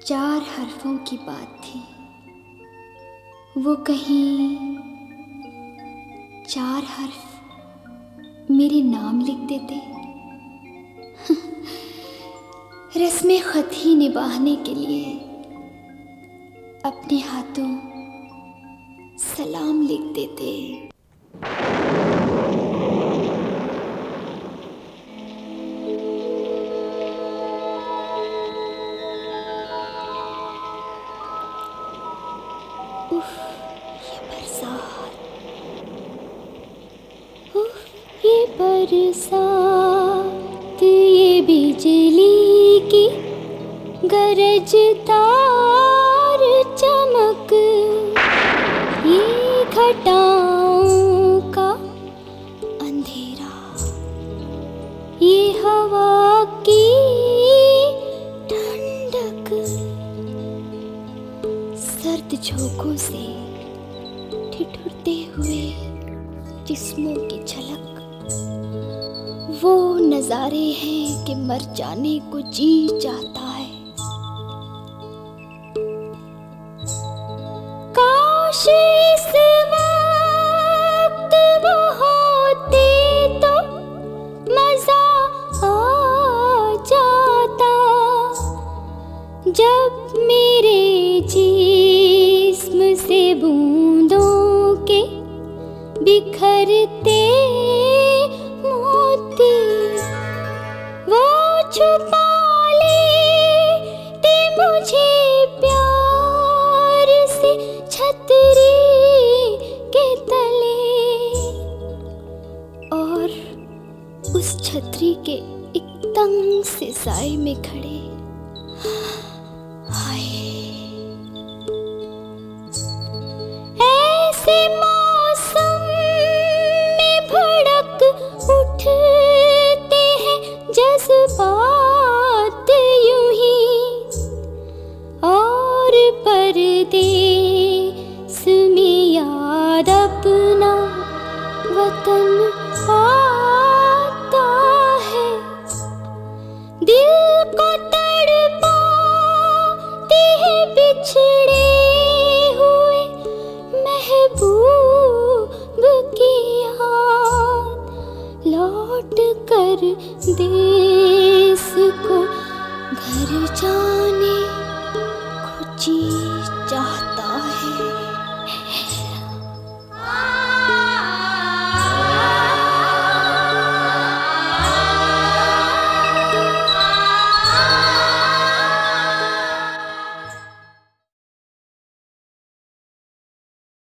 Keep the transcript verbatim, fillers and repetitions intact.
चार हर्फों की बात थी, वो कहीं चार हर्फ मेरे नाम लिख देते। रस्में खत ही निभाने के लिए अपने हाथों सलाम लिख देते। उफ, ये बरसात, उफ, ये बरसात, ये बिजली की गरज तार चमक, ये घटाओं का अंधेरा, ये हवा की ठंडक, सर्द झोंकों से ठिठुरते हुए जिस्मों की झलक, वो नज़ारे हैं कि मर जाने को जी चाहता है। काश इस वक्त वो होते तो मजा आ जाता, जब मेरे जिस्म से बूंद